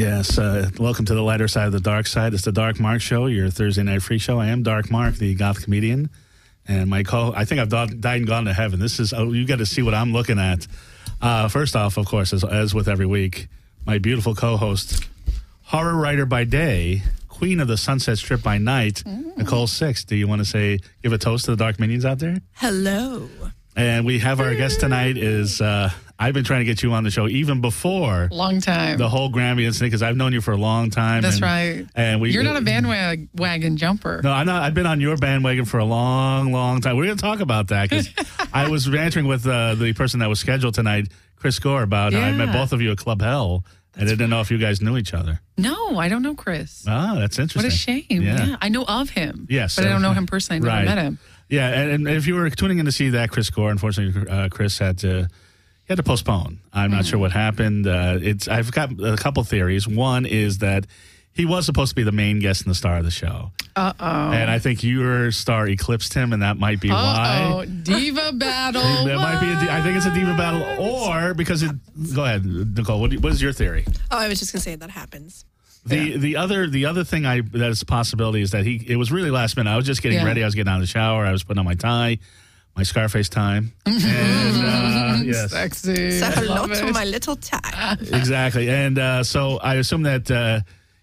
Yes, welcome to the lighter side of the dark side. It's the Dark Mark Show, your Thursday night free show. I am Dark Mark, the goth comedian, and my I think I've died and gone to heaven. This is, you got to see what I'm looking at. First off, of course, as with every week, my beautiful co-host, horror writer by day, queen of the Sunset Strip by night, Nicole Six. Do you want to give a toast to the Dark Minions out there? Hello. And we have our guest tonight is... I've been trying to get you on the show even before long time the whole Grammy incident because I've known you for a long time. That's right. And you're not a bandwagon jumper. No, I'm not. I've been on your bandwagon for a long, long time. We're going to talk about that because I was bantering with the person that was scheduled tonight, Chris Gore, about how I met both of you at Club Hell. And I didn't know if you guys knew each other. No, I don't know Chris. Oh, that's interesting. What a shame. Yeah. I know of him. Yes. But I don't know him personally. I never met him. Yeah, and if you were tuning in to see that, Chris Gore, unfortunately, Chris had to postpone. I'm not sure what happened. I've got a couple theories. One is that he was supposed to be the main guest and the star of the show. And I think your star eclipsed him, and that might be why. Diva battle. That might be. I think it's a diva battle, or because it. Go ahead, Nicole. What is your theory? Oh, I was just going to say that happens. The other thing that is a possibility is that it was really last minute. I was just getting ready. I was getting out of the shower. I was putting on my tie. My Scarface time. And, yes. Sexy. Say hello to my little tie. Exactly. And so I assume that,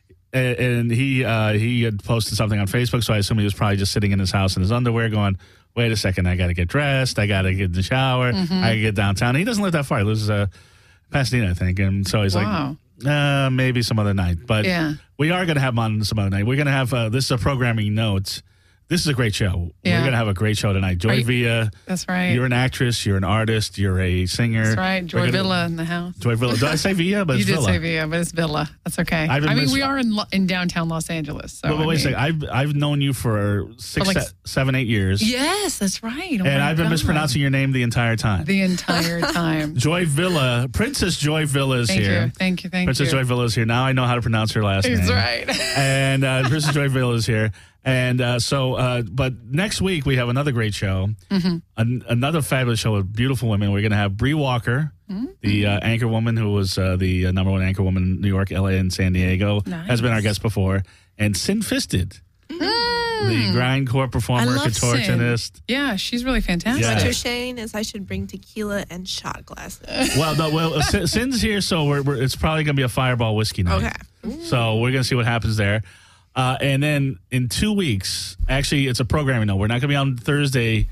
and he had posted something on Facebook, so I assume he was probably just sitting in his house in his underwear going, wait a second, I got to get dressed. I got to get in the shower. I got to get downtown. And he doesn't live that far. He lives Pasadena, I think. And so he's like, maybe some other night. But we are going to have him on some other night. We're going to have, this is a programming note. This is a great show. Yeah. We're going to have a great show tonight. Joy Villa. That's right. You're an actress. You're an artist. You're a singer. That's right. Joy Villa in the house. Joy Villa. Did I say Villa? But you it's did Villa. say Villa, but it's Villa. That's okay. We are in downtown Los Angeles. So but wait a second. I've known you for 7, 8 years. Yes, that's right. Oh, and I've been mispronouncing your name the entire time. The entire time. Joy Villa. Princess Joy Villa is here. Thank you. Princess Joy Villa is here. Now I know how to pronounce her last name. That's right. And Princess Joy Villa is here. And but next week we have another great show, another fabulous show with beautiful women. We're going to have Bree Walker, the anchor woman who was the number one anchor woman in New York, LA, and San Diego, has been our guest before, and Sin Fisted, the grindcore performer, contortionist. Sin. Yeah, she's really fantastic. What you're saying is I should bring tequila and shot glasses. Well, Sin's here, so it's probably going to be a Fireball whiskey night. Okay. So we're going to see what happens there. And then in 2 weeks, actually, it's a programming note. We're not going to be on Thursday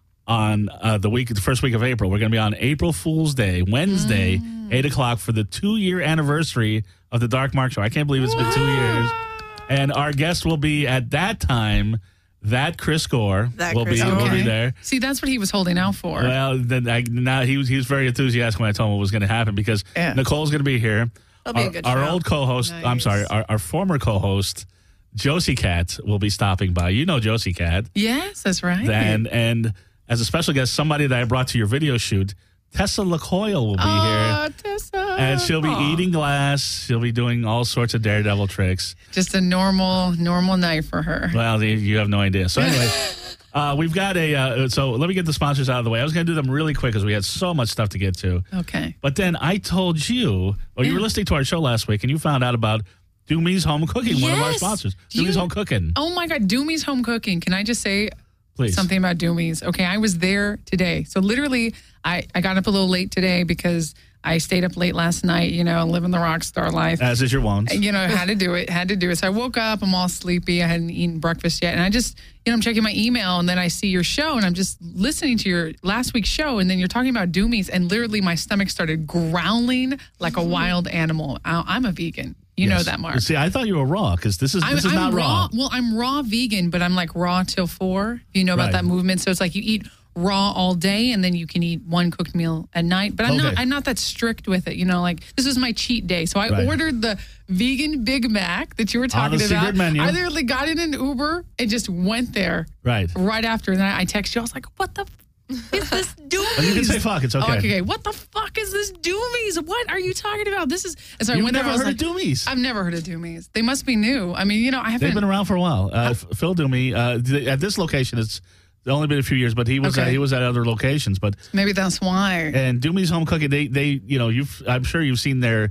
on the first week of April. We're going to be on April Fool's Day, Wednesday, 8 o'clock for the 2-year anniversary of the Dark Mark Show. I can't believe it's been 2 years. And our guest will be at that time. That Chris Gore will be there. See, that's what he was holding out for. Well, now he was very enthusiastic when I told him what was going to happen because Nicole's going to be here. It'll be a good show. Our old co-host, nice. I'm sorry, our former co-host, Josie Cat, will be stopping by. You know Josie Cat. Yes, that's right. And as a special guest, somebody that I brought to your video shoot, Tessa LaCoyle will be here. Tessa. And she'll be eating glass. She'll be doing all sorts of daredevil tricks. Just a normal night for her. Well, you have no idea. So anyway, we've got so let me get the sponsors out of the way. I was going to do them really quick because we had so much stuff to get to. Okay. But then I told you, you were listening to our show last week, and you found out about Doomy's Home Cooking, one of our sponsors. Doomy's Home Cooking. Oh, my God. Doomy's Home Cooking. Can I just say Please. something about Doomy's? Okay, I was there today. So literally, I got up a little late today because I stayed up late last night, living the rock star life. As is your wont. Had to do it. So I woke up, I'm all sleepy. I hadn't eaten breakfast yet. And I just, I'm checking my email and then I see your show and I'm just listening to your last week's show. And then you're talking about Doomy's and literally my stomach started growling like a wild animal. I'm a vegan. You know that, Mark. See, I thought you were raw because this is not raw. Well, I'm raw vegan, but I'm like raw till 4. You know about that movement. So it's like you eat raw all day and then you can eat one cooked meal at night. But I'm not that strict with it. Like this was my cheat day. So I ordered the vegan Big Mac that you were talking about. Secret menu. I literally got in an Uber and just went there right after. And then I texted you. I was like, what the is this Doomy's? You can say fuck. It's okay. Okay. What the fuck is this Doomy's? What are you talking about? This is. And so I You've went there. never heard of Doomy's? I've never heard of Doomy's. They must be new. I mean, I haven't. They've been around for a while. Phil Doomy at this location. It's only been a few years, but he was at other locations. But maybe that's why. And Doomy's Home Cooking. They I'm sure you've seen their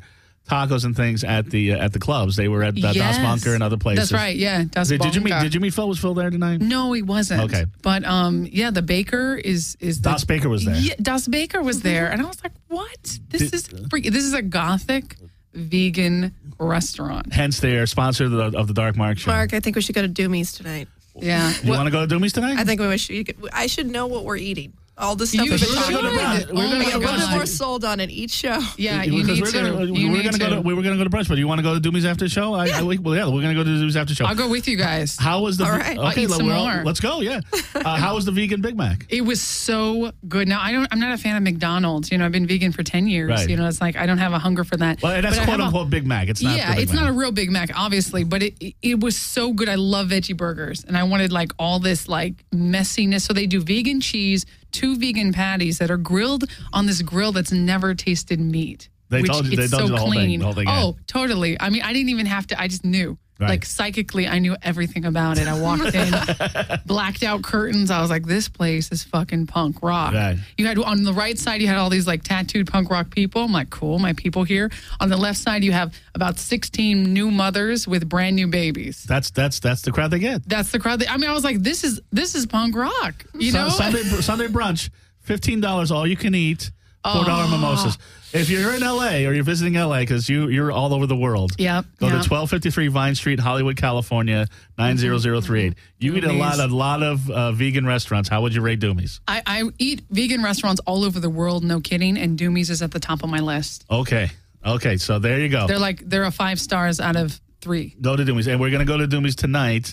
tacos and things at the clubs. They were at Das Bunker and other places. That's right. Yeah, Das Did you Bunker. meet Phil? Was Phil there tonight? No, he wasn't. Okay. But the baker is Das Baker was there. Yeah, Das Baker was there, and I was like, "What? This is a gothic vegan restaurant." Hence, they are sponsor of the Dark Mark show. Mark, I think we should go to Doomy's tonight. Yeah. You want to go to Doomy's tonight? I think I should know what we're eating. All the stuff You we've been should. talking about. Oh my I get a little bit God. more sold on it each show. Yeah, you need to. We were gonna go to brunch, but do you want to go to Doomy's after the show? Well, yeah, we're gonna go to Doomy's after the show. I'll go with you guys. How was the? All right. I'll eat some more. Let's go. Yeah. How was the vegan Big Mac? It was so good. Now I'm not a fan of McDonald's. I've been vegan for 10 years. Right. It's like I don't have a hunger for that. Well, that's But I quote have unquote Big Mac. It's not. Yeah, the Big it's Mac. not a real Big Mac, obviously, but it was so good. I love veggie burgers, and I wanted like all this like messiness. So they do vegan cheese, 2 vegan patties that are grilled on this grill that's never tasted meat. They which told you- they it's told so you the whole thing, clean. the whole thing, yeah. Oh, totally. I mean, I didn't even have to. I just knew. Right. Like psychically, I knew everything about it. I walked in, blacked out curtains. I was like, this place is fucking punk rock. Right. You had on the right side, you had all these like tattooed punk rock people. I'm like, cool, my people here. On the left side, you have about 16 new mothers with brand new babies. That's the crowd they get. That's the crowd. I was like, this is punk rock. You know? Sunday brunch, $15, all you can eat, $4 mimosas. If you're in LA or you're visiting LA, because you're all over the world, Yep, go to yep. 1253 Vine Street, Hollywood, California, 90038. You eat a lot of vegan restaurants. How would you rate Doomy's? I eat vegan restaurants all over the world, no kidding, and Doomy's is at the top of my list. Okay, so there you go. They're a 5 stars out of 3. Go to Doomy's, and we're going to go to Doomy's tonight,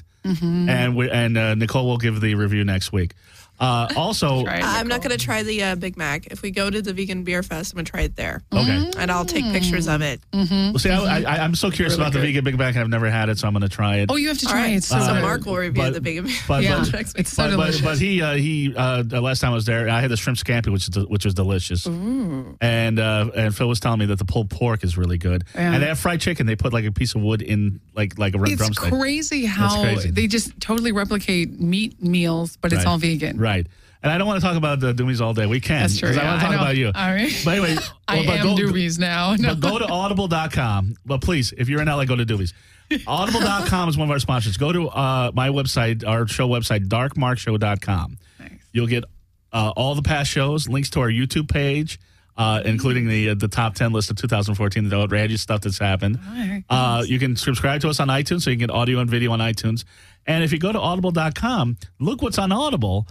and Nicole will give the review next week. Also, Right, I'm not Nicole. going to try the Big Mac. If we go to the Vegan Beer Fest, I'm going to try it there. okay. And I'll take pictures of it. Well, see, I'm so curious Really about the good. vegan Big Mac. I've never had it, so I'm going to try it. Oh, you have to All try right. it. So good. Mark will review the Vegan Beer but- Yeah, Fest. it's so delicious. But he last time I was there, I had the shrimp scampi, which was delicious. And Phil was telling me that the pulled pork is really good. Yeah. And they have fried chicken. They put like a piece of wood in like a It's drumstick. crazy how crazy. they just totally replicate meat meals, but it's Right. all vegan. Right. And I don't want to talk about the Doomies all day. We can. That's true. 'cause I Yeah, want to talk know. about you. All right. But anyway, I but am Doomies now. No. But go to audible.com. But please, if you're in LA, go to Doomies. Audible.com is one of our sponsors. Go to my website, our show website, darkmarkshow.com. Nice. You'll get all the past shows, links to our YouTube page, including the top 10 list of 2014, the outrageous stuff that's happened. All right. You can subscribe to us on iTunes, so you can get audio and video on iTunes. And if you go to audible.com, look what's on Audible.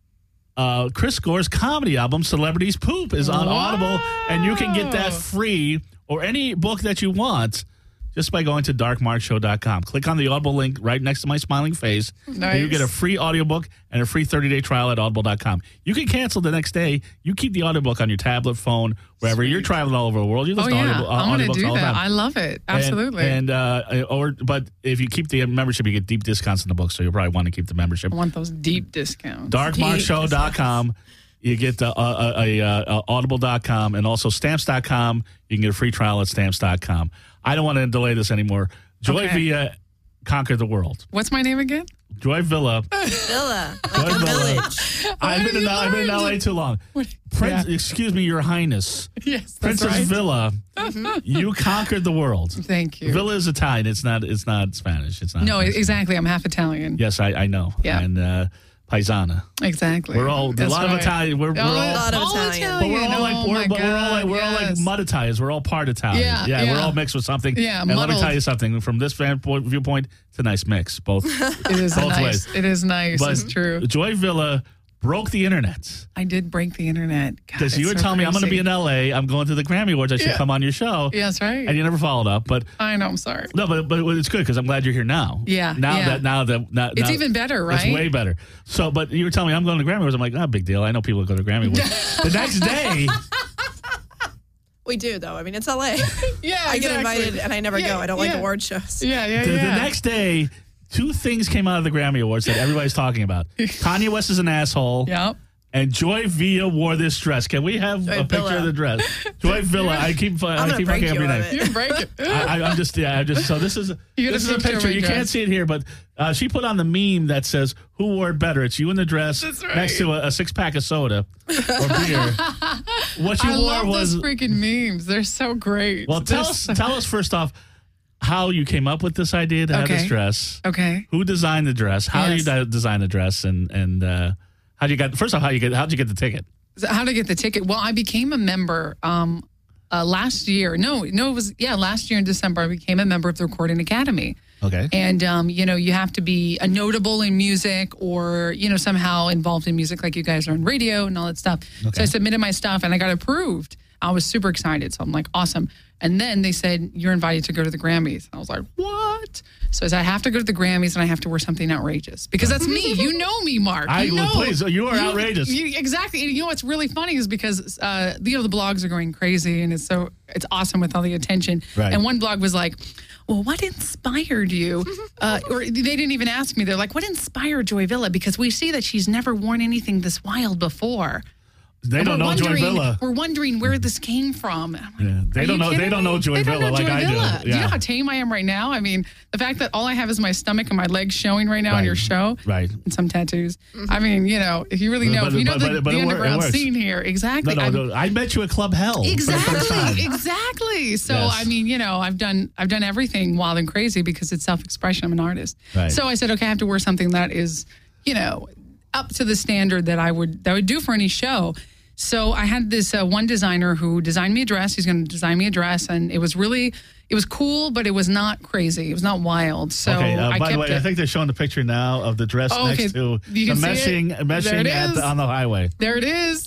Chris Gore's comedy album, Celebrities Poop, is on Audible, and you can get that free or any book that you want just by going to darkmarkshow.com. Click on the Audible link right next to my smiling face. Nice. And you get a free audiobook and a free 30-day trial at audible.com. You can cancel the next day. You keep the audiobook on your tablet, phone, wherever. Sweet. You're traveling all over the world. You Oh, listen to yeah. I'm going audiobooks to do all the that. time. I love it. Absolutely. But if you keep the membership, you get deep discounts in the book, so you'll probably want to keep the membership. I want those deep discounts. Darkmarkshow.com. You get audible.com and also stamps.com. You can get a free trial at stamps.com. I don't want to delay this anymore. Joy Okay. Villa conquered the world. What's my name again? Joy Villa. Villa. Joy Like a Villa. village. I've been in LA too long. Prince, Yeah. excuse me, Your Highness. Yes, that's Princess right. Villa, you conquered the world. Thank you. Villa is Italian. It's not Spanish. It's not. No, Mexican. exactly. I'm half Italian. Yes, I know. Yeah. And Paisana. Exactly. We're all a That's lot of right. Italian. We're all. lot of Italian. But we're all Oh, like my God, we're all like yes. mud Italians. We're all part Italian. Yeah, We're yeah. all mixed with something. Yeah, and let me muddled. tell you something. From this viewpoint, it's a nice mix. Both. It is Both nice. ways. It is nice. But It's true. Joy Villa broke the internet I did break the internet. God, because you it's were so telling me I'm going to be crazy. in LA. I'm going to the Grammy Awards. I should Yeah. come on your show. Yeah, that's right. And you never followed up, but. I know. I'm sorry. No, but it's good because I'm glad you're here now. Yeah, Now yeah. that It's even better, right? It's way better. So, but you were telling me I'm going to Grammy Awards. I'm like, not big deal. I know people go to Grammy Awards. The next day, We do, though. I mean, it's LA. Yeah, I get invited and I never Yeah, go. I don't like yeah. award shows. Yeah, yeah, the yeah. next day, two things came out of the Grammy Awards that everybody's talking about. Kanye West is an asshole. Yep. And Joy Villa wore this dress. Can we have Joy a picture Villa. of the dress? Joy Villa. I keep I'm gonna fucking break up your you name. of it. You can break it. I'm just so this is You got a a picture picture. of You my can't dress. see it here, but she put on the meme that says, "Who wore it better?" It's you in the dress That's right. next to a 6-pack of soda or beer. What you I wore love was those freaking memes. They're so great. well. Tell us first off how you came up with this idea to have this Okay. dress. Okay. Who designed the dress? How Yes. you design the dress, and how you got? First off, how'd you get the ticket? So how to get the ticket? Well, I became a member last year. No, it was last year in December. I became a member of the Recording Academy. Okay. And you have to be a notable in music or somehow involved in music, like you guys are on radio and all that stuff. Okay. So I submitted my stuff and I got approved. I was super excited. So I'm like, awesome. And then they said, you're invited to go to the Grammys. I was like, what? So I said, I have to go to the Grammys and I have to wear something outrageous because that's me. You know me, Mark. Please, you are outrageous. Exactly. And you know what's really funny is because the blogs are going crazy and it's awesome with all the attention. Right. And one blog was like, well, what inspired you? Or they didn't even ask me. They're like, what inspired Joy Villa? Because we see that she's never worn anything this wild before. They And don't know Joy Villa. We're wondering where this came from. I'm like, Yeah, they are don't you know. They kidding don't know me? Joy They don't Villa know like Joy I Villa. do. Do you Yeah. know how tame I am right now? I mean, the fact that all I have is my stomach and my legs showing right now on Right. your show, Right. and some tattoos. I mean, if you really know, But- if you know but- the but it underground works. scene here, exactly. No. I met you at Club Hell. for the first time. Exactly. So Yes. I mean, I've done everything wild and crazy because it's self-expression. I'm an artist. Right. So I said, okay, I have to wear something that is, up to the standard that I would do for any show. So I had this one designer who designed me a dress. He's going to design me a dress, and it was cool, but it was not crazy. It was not wild. So Okay. I By kept the way, it. I think they're showing the picture now of the dress Oh, okay. next to You the can see it. meshing There it is. on the highway. There it is.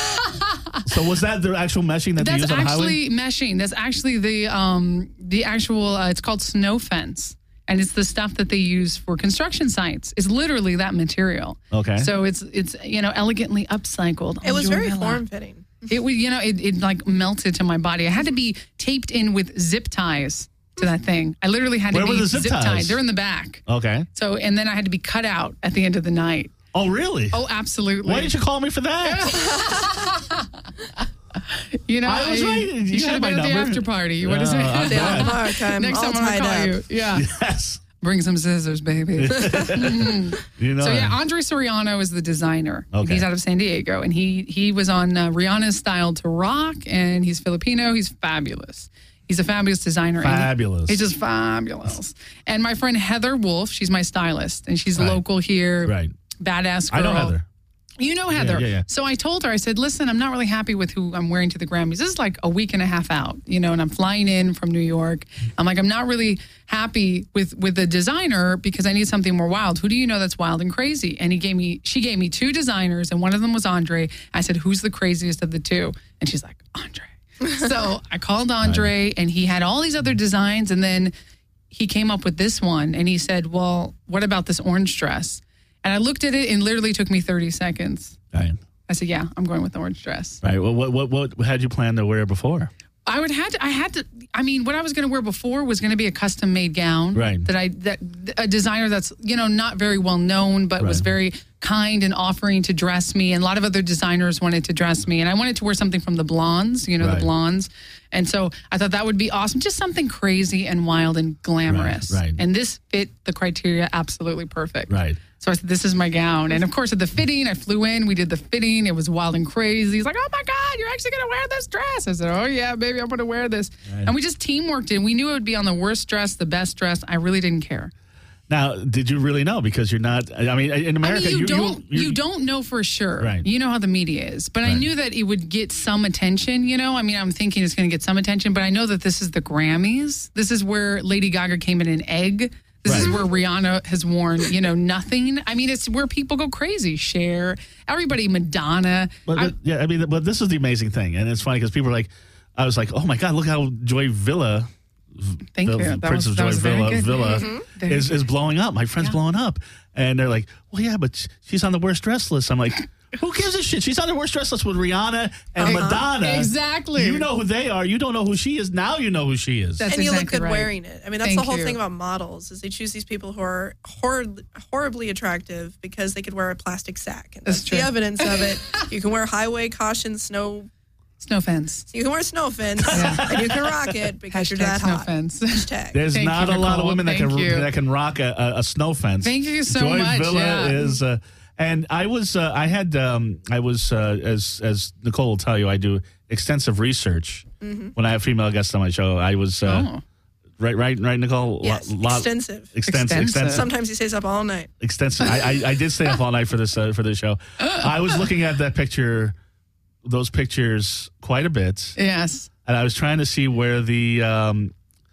So was that the actual meshing that they That's use on the highway? actually meshing. That's actually the actual. It's called snow fence, and it's the stuff that they use for construction sites. It's literally that material. Okay. So it's elegantly upcycled. It was on Joy very Villa. form fitting. It was it like melted to my body. I had to be taped in with zip ties to that thing. I literally had to Where be were the zip ties? tied. They're in the back. Okay. So and then I had to be cut out at the end of the night. Oh, really? Oh, absolutely. Why didn't you call me for that? I was right. You You should had have my been at the number. after party. No, What is it? I'm bad. Mark, I'm Next all time I'm tied gonna call up. you. Yeah. Yes. Bring some scissors, baby. You know. So yeah, Andre Soriano is the designer. Okay. He's out of San Diego, and he was on Rihanna's Style to Rock, and he's Filipino. He's fabulous. He's a fabulous designer. and Fabulous. He's just fabulous. And my friend Heather Wolf, she's my stylist, and she's Right. local here. Right. Badass girl. I know Heather. You know Heather. yeah. So I told her, I said, listen, I'm not really happy with who I'm wearing to the Grammys. This is like a week and a half out, and I'm flying in from New York. I'm like, I'm not really happy with the designer because I need something more wild. Who do you know that's wild and crazy? And she gave me two designers, and one of them was Andre. I said, who's the craziest of the two? And she's like, Andre. So I called Andre, and he had all these other designs, and then he came up with this one, and he said, well, what about this orange dress? And I looked at it, and literally took me 30 seconds. Right. I said, yeah, I'm going with the orange dress. Right. Well, what had you planned to wear before? I mean, what I was going to wear before was going to be a custom made gown. Right. That a designer that's, not very well known, but was Right. very kind and offering to dress me. And a lot of other designers wanted to dress me. And I wanted to wear something from the Blondes, Right. the Blondes. And so I thought that would be awesome. Just something crazy and wild and glamorous. Right. And this fit the criteria absolutely perfect. Right. So I said, this is my gown. And of course, at the fitting, I flew in. We did the fitting. It was wild and crazy. He's like, oh my God, you're actually going to wear this dress. I said, oh yeah, baby, I'm going to wear this. Right. And we just teamworked it. We knew it would be on the worst dress, the best dress. I really didn't care. Now, did you really know? Because you're not. I mean, in America, you don't know for sure. Right. You know how the media is. But I Right. knew that it would get some attention, I mean, I'm thinking it's going to get some attention, but I know that this is the Grammys. This is where Lady Gaga came in an egg. This is Right. where Rihanna has worn, nothing. I mean, it's where people go crazy. Cher, everybody, Madonna. But this is the amazing thing, and it's funny because people are like, I was like, oh my God, look how Joy Villa. Thank you. That Princess was Joy very Villa good. is blowing up. My friend's blowing up, and they're like, "Well, yeah, but she's on the worst dress list." I'm like, Who gives a shit? She's on the worst dress list with Rihanna and Madonna. Exactly. You know who they are. You don't know who she is. Now you know who she is. That's and you look exactly good right. wearing it. I mean, that's Thank the whole you. thing about models is they choose these people who are horribly attractive because they could wear a plastic sack. And That's that's true. the evidence of it. You can wear highway caution snow. Snow fence. You can wear snow fins and you can rock it because you're that Snow hot. fence. Hashtag. There's Thank not you, a lot of Nicole. women that Thank you. can rock a snow fence. Thank you so Joy much. Villa Yeah. is, and I was as Nicole will tell you, I do extensive research when I have female guests on my show. I was right, Nicole. Yes, extensive. Extensive. Sometimes he stays up all night. Extensive. I did stay up all night for this show. I was looking at those pictures quite a bit, Yes. and I was trying to see where the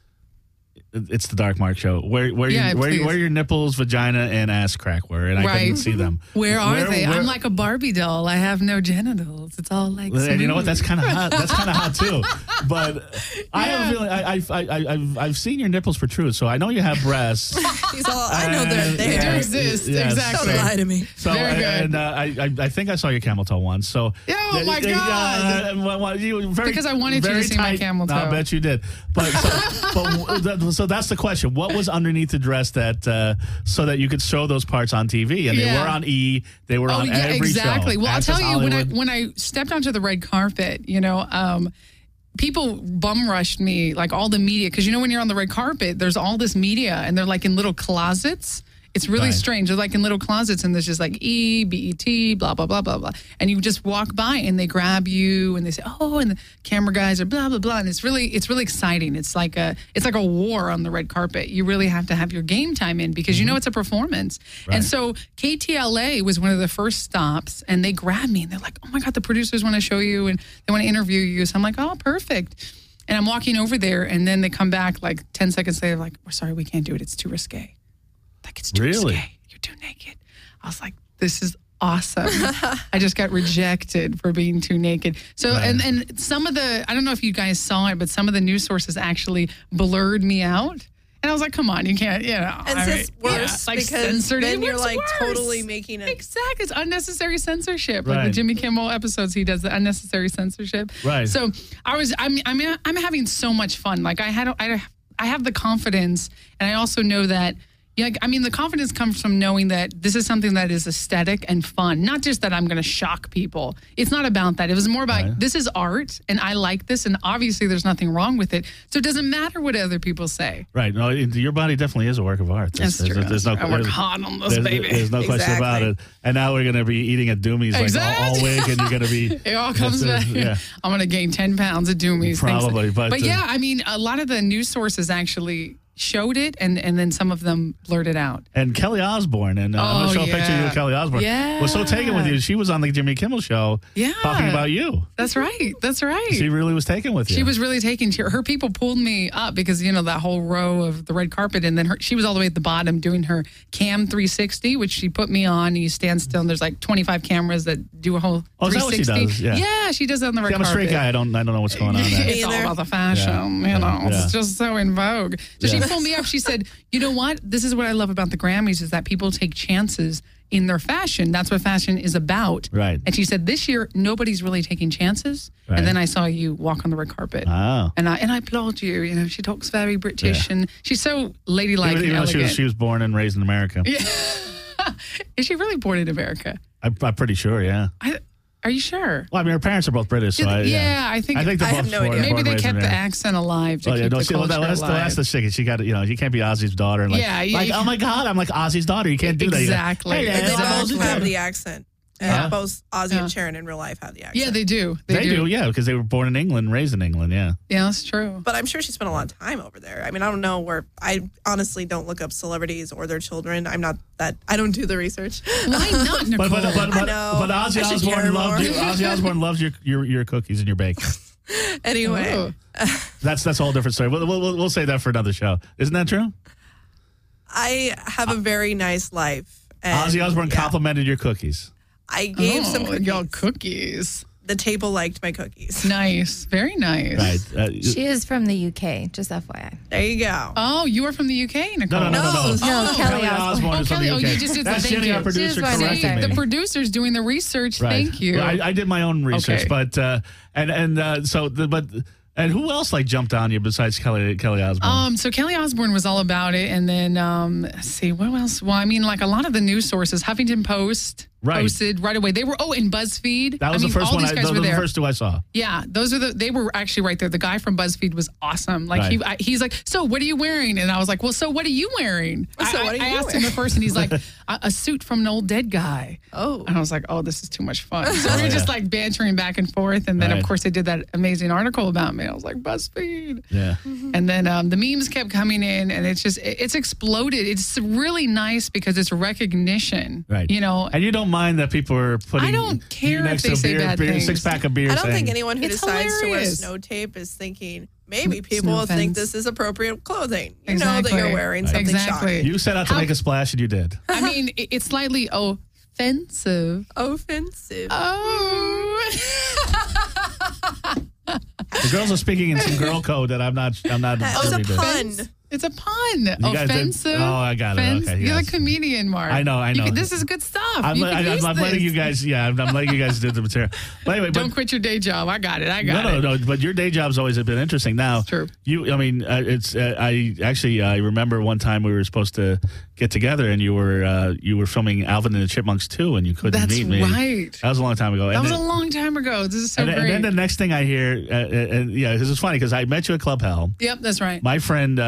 it's the Dark Mark show. Where your nipples, vagina, and ass crack were, and I Right. couldn't see them. Where are they? I'm like a Barbie doll. I have no genitals. It's all like. And you know what? smooth. That's kind of hot. That's kind of hot too. But I have a feeling I've seen your nipples protrude, so I know you have breasts. He's all, I know they're They do there. exist. Yes. Exactly. Don't lie to me. So Very good. and I think I saw your camel toe once. So Oh, my God. Because I wanted you to see my camel toe. I bet you did. But so that's the question. What was underneath the dress that so that you could show those parts on TV? And they Yeah. were on E. They were on every exactly. show. Well, I'll Access tell you Hollywood. when I stepped onto the red carpet, people bum rushed me, like all the media, because when you're on the red carpet, there's all this media, and they're like in little closets. It's really Right. strange. They're like in little closets, and there's just like E, BET, blah, blah, blah, blah, blah. And you just walk by, and they grab you, and they say, oh, and the camera guys are blah, blah, blah. And it's really exciting. It's like a war on the red carpet. You really have to have your game time in because it's a performance. Right. And so KTLA was one of the first stops, and they grabbed me, and they're like, oh my God, the producers want to show you, and they want to interview you. So I'm like, oh, perfect. And I'm walking over there, and then they come back like 10 seconds later, like, we're sorry, we can't do it. It's too risque. Like, it's too Really? risque. You're too naked. I was like, this is awesome. I just got rejected for being too naked. So, Right. and some of I don't know if you guys saw it, but some of the news sources actually blurred me out. And I was like, come on, you can't, And it's worse like because censored. then you're It's like worse. totally making it. Exactly. It's unnecessary censorship. Like Right. the Jimmy Kimmel episodes, he does the unnecessary censorship. Right. So I'm having so much fun. Like I have the confidence, and I also know that. Yeah, the confidence comes from knowing that this is something that is aesthetic and fun, not just that I'm going to shock people. It's not about that. It was more about Right. this is art, and I like this, and obviously there's nothing wrong with it. So it doesn't matter what other people say. Right. No, your body definitely is a work of art. That's true. There's no, I work hard on this, there's, baby. There's no question Exactly. about it. And now we're going to be eating at Doomie's Exactly. like all week, and you're going to be. It all comes back. Yeah. I'm going to gain 10 pounds of Doomies. Probably, Thanks. but, yeah, a lot of the news sources actually showed it, and then some of them blurred it out. And Kelly Osbourne, and I'm going to show a picture of you with Kelly Osbourne. Yeah. Was so taken with you. She was on the Jimmy Kimmel show Yeah. talking about you. That's right. That's right. She really was taken with you. She was really taking her people pulled me up because that whole row of the red carpet, and then she was all the way at the bottom doing her Cam 360, which she put me on. And you stand still, and there's like 25 cameras that do a whole Oh, is that what she 360. does? Yeah. She does it on the red See, I'm a carpet. straight guy. I don't know what's going on there. It's all Either. about the fashion, Yeah. It's just so in vogue. So she Yeah. pulled me up. She said, you know what? This is what I love about the Grammys is that people take chances in their fashion. That's what fashion is about. Right. And she said, this year, nobody's really taking chances. Right. And then I saw you walk on the red carpet. Oh. And I applaud you. She talks very British, and she's so ladylike Even and though elegant. she was born and raised in America. Is she really born in America? I'm pretty sure, yeah. Are you sure? Well, I mean, her parents are both British, so I I think they're I have both no born- idea. maybe born they and raised in kept the America. accent alive to Oh, yeah, keep no, the see, culture that's alive. the shit. She got you can't be Ozzy's daughter and like, Yeah, oh my God, I'm like Ozzy's daughter. You can't do that. Exactly. Hey, And they both Exactly. have the accent. Yeah. Both Ozzy and Sharon in real life have the accent. Yeah, they do. They do, yeah, because they were born in England, raised in England, yeah. Yeah, that's true. But I'm sure she spent a lot of time over there. I mean, I don't know where. I honestly don't look up celebrities or their children. I'm not that. I don't do the research. Why not, Nicole? But know. Ozzy I should care Osbourne loved more. you. Ozzy Osbourne loves your cookies and your bake. Anyway, Oh. That's a whole different story. We'll say that for another show. Isn't that true? I have a very nice life. And Ozzy Osbourne complimented your cookies. I gave some cookies. Y'all cookies. the table liked my cookies. Nice. Very nice. Right. She is from the UK, just FYI. There you go. Oh, you are from the UK, Nicole? No. No, Kelly Osbourne. is from Kelly. the Oh, UK. you just did That's the thank Jenny, you. our producer, She just wanted to correcting say. me. The producer's doing the research. Right. Thank you. Well, I did my own research, Okay. but and who else like jumped on you besides Kelly Osbourne? So Kelly Osbourne was all about it, and then let's see what else. Well, I mean, like a lot of the news sources, Huffington Post posted right away. They were in BuzzFeed. That was the first all one. These guys Those were were the there. first two I saw. Yeah, they were actually right there. The guy from BuzzFeed was awesome. Like Right. he's like, so what are you wearing? And I was like, well, so what are you wearing? So what are I you asked him at first, and he's like, a suit from an old dead guy. Oh. And I was like, oh, this is too much fun. So we were just like bantering back and forth, and then Right. of course they did that amazing article about me. I was like, BuzzFeed. Yeah. And then the memes kept coming in, and it's exploded. It's really nice because it's recognition. Right. You know, And you don't mind that people are putting I don't you care next if to they a say bad things. 6-pack of beer I don't saying, think anyone who It's decides to wear hilarious. snow tape is thinking maybe people No will think offense. this is appropriate clothing. You know Exactly. that you're wearing something Exactly. shocking. You set out to How- make a splash and you did. I mean, it's slightly offensive. Offensive. Oh. The girls are speaking in some girl code that I'm not. That was a privy to. pun. It's a pun. guys did- Offensive. oh, I got it. Okay, You're yes. the comedian, Mark. I know. This is good stuff. I'm You can use letting this. you guys. Yeah, I'm letting you guys do the material. But anyway, Don't quit your day job. I got it. I got it. No. But your day job's always been interesting. Now, It's true. I mean, it's. I remember one time we were supposed to get together, and you were filming Alvin and the Chipmunks 2, and you couldn't That's meet me. right. That was a long time ago. That And was then- a long time ago. This is so and, great. and then the next thing I hear, this is funny because I met you at Club Hell. Yep, that's right. My friend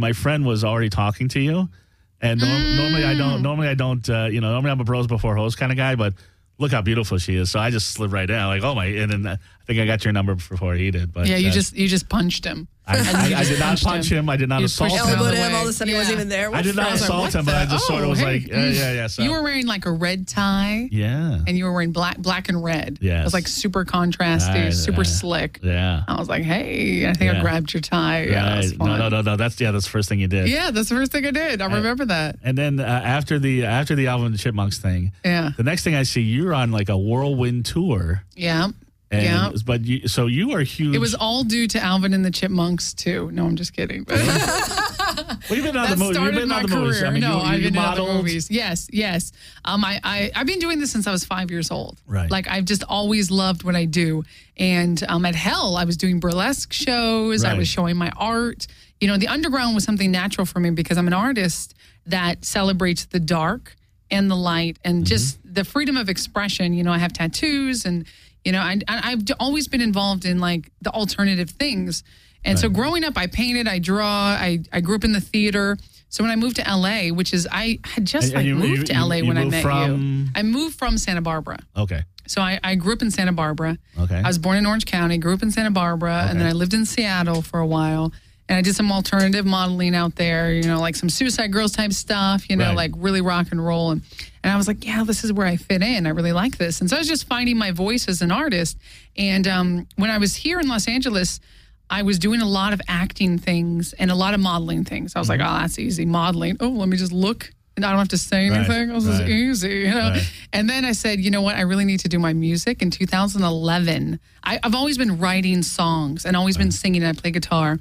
was already talking to you, and normally I don't. Normally I'm a bros before hoes kind of guy, but look how beautiful she is. So I just slid right down, like, oh my! And then I think I got your number before he did. But Yeah, you just punched him. I did not punched punch him. I did not You assault pushed him. him out of Elbowed the him. way. All of a sudden, he wasn't even there. I did not I was like, assault what him, but I just sort of was hey. like, yeah. So You were wearing like a red tie. yeah, And you were wearing black and red. Yes. It was like super contrasty, Right, super right. slick. yeah. I was like, hey, I think I Yeah. grabbed your tie. Yeah, that was Right. fun. No. That's the first thing you did. Yeah, that's the first thing I did. I remember that. And then after the Alvin and the Chipmunks thing, Yeah. the next thing I see, you're on like a whirlwind tour. Yeah. And, Yeah. But you are huge. It was all due to Alvin and the Chipmunks, too. No, I'm just kidding. Well, you've been on That the movie. You've started been my on the movies. career. I mean, No, I've you been in other modeled. movies. Yes. I've been doing this since I was 5 years old. Right. Like I've just always loved what I do. And at Hell, I was doing burlesque shows. I Right. was showing my art. You know, the underground was something natural for me because I'm an artist that celebrates the dark and the light and just the freedom of expression. You know, I have tattoos and, you know, I've always been involved in like the alternative things. And so growing up, I painted, I draw, I grew up in the theater. So when I moved to LA, which is, I had just And you- moved to LA you when I moved met from- you. I moved from Santa Barbara. Okay. So I grew up in Santa Barbara. Okay. I was born in Orange County, grew up in Santa Barbara, and then I lived in Seattle for a while. And I did some alternative modeling out there, you know, like some Suicide Girls type stuff, you know, Right. like really rock and roll. And I was like, yeah, this is where I fit in. I really like this. And so I was just finding my voice as an artist. And when I was here in Los Angeles, I was doing a lot of acting things and a lot of modeling things. I was like, oh, that's easy. Modeling. Oh, let me just look. And I don't have to say Right, anything. This is right. easy, you know. Right. And then I said, you know what? I really need to do my music. In 2011, I've always been writing songs and always been singing. And I play guitar,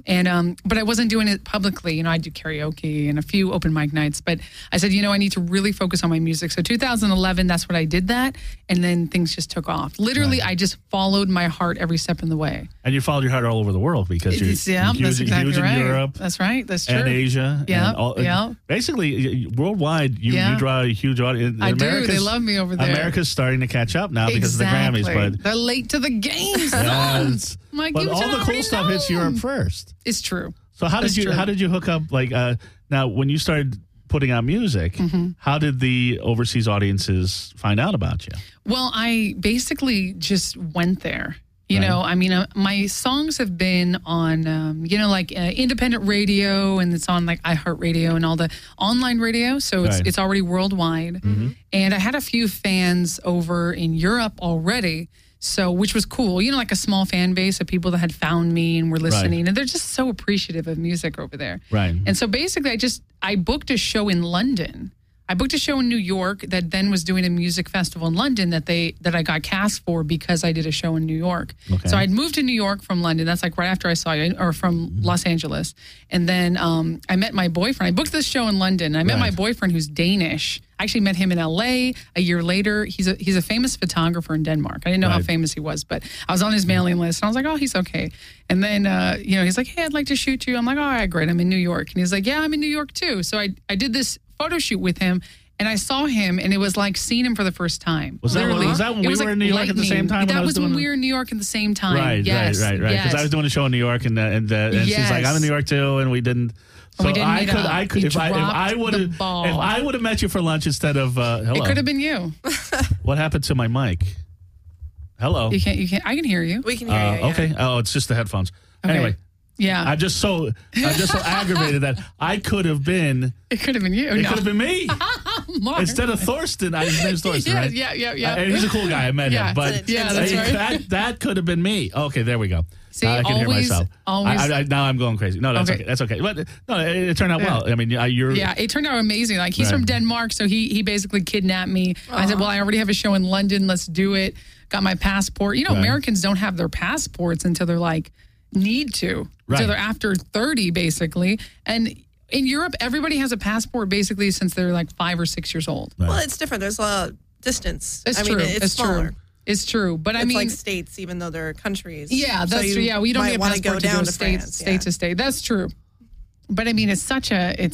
and but I wasn't doing it publicly. You know, I do karaoke and a few open mic nights. But I said, you know, I need to really focus on my music. So 2011, that's when I did that, and then things just took off. Literally, I just followed my heart every step in the way. And you followed your heart all over the world because you're Yeah, huge, that's exactly huge right. in Europe That's right. That's true. and Asia. Yeah, and all, yeah. Basically, worldwide, you draw a huge audience. I do. They America's- love me over there. America's starting to catch up now because of the Exactly. Grammys. But They're late to the game. yes, Like, but you all should the cool already stuff hits know. Europe first. It's true. So how That's did you true. how did you hook up? Like now, when you started putting out music, Mm-hmm. how did the overseas audiences find out about you? Well, I basically just went there. You Right. know, I mean, my songs have been on, you know, like independent radio, and it's on like iHeartRadio and all the online radio. So Right. it's already worldwide. And I had a few fans over in Europe already. So, which was cool, you know, like a small fan base of people that had found me and were listening. And they're just so appreciative of music over there. Right. And so basically, I booked a show in London. I booked a show in New York that then was doing a music festival in London that I got cast for because I did a show in New York. Okay. So I'd moved to New York from London. That's like right after I saw you, or from Los Angeles. And then I met my boyfriend. I booked this show in London. I met my boyfriend who's Danish. I actually met him in LA a year later. He's a famous photographer in Denmark. I didn't know how famous he was, but I was on his mailing list. And I was like, oh, he's okay. And then, he's like, hey, I'd like to shoot you. I'm like, all right, great. I'm in New York. And he's like, yeah, I'm in New York too. So I did this photo shoot with him. And I saw him, and it was like seeing him for the first time. Was that when we were in New York at the same time? That was when we were in New York at the same time. Right. Yes. Because I was doing a show in New York, and she's like, I'm in New York too, and we didn't. So we didn't meet up. I could, if I would have met you for lunch instead of hello. It could have been you. What happened to my mic? Hello. You can't. I can hear you. We can hear you. Okay. Oh, it's just the headphones. Okay. Anyway. Yeah. I'm just so aggravated that I could have been. It could have been you. It could have been me. Mark. Instead of Thorsten. His name's Thorsten, right? Yeah. And he's a cool guy. I met him. But that's right. that could have been me. Okay, there we go. See, I can hear myself. Always. Now I'm going crazy. No, that's okay. That's okay. But no, it turned out well. I mean, you're. Yeah, it turned out amazing. Like he's from Denmark, so he basically kidnapped me. I said, well, I already have a show in London. Let's do it. Got my passport. You know, Americans don't have their passports until they're like need to. Until they're after 30, basically. And in Europe, everybody has a passport basically since they're like 5 or 6 years old. Well, it's different. There's a lot of distance. It's true. It's smaller. True. It's true, but it's like states, even though they're countries. Yeah, that's true. Yeah, we don't need a passport to go state to state. That's true. But I mean, it's such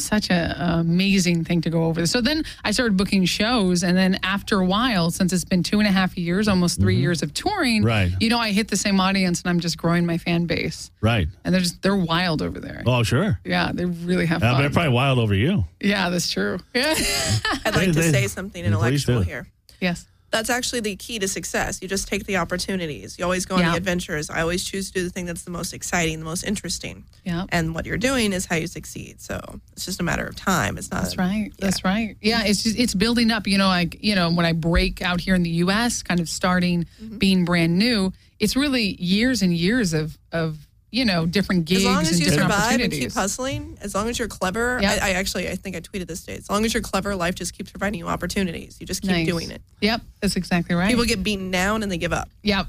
a amazing thing to go over. So then I started booking shows, and then after a while, since it's been 2.5 years, almost 3 years of touring, I hit the same audience, and I'm just growing my fan base. Right. And they're wild over there. Oh, sure. Yeah, they really have fun. They're probably wild over you. Yeah, that's true. Yeah. I'd like to say something intellectual here. Yes. That's actually the key to success. You just take the opportunities. You always go on the adventures. I always choose to do the thing that's the most exciting, the most interesting. Yeah. And what you're doing is how you succeed. So it's just a matter of time. It's not. That's right. Yeah. That's right. Yeah. It's building up. When I break out here in the U.S., kind of starting being brand new, it's really years and years of different gigs and different opportunities. As long as you survive and keep hustling, as long as you're clever, I think I tweeted this today. As long as you're clever, life just keeps providing you opportunities. You just keep doing it. Yep, that's exactly right. People get beaten down and they give up. Yep.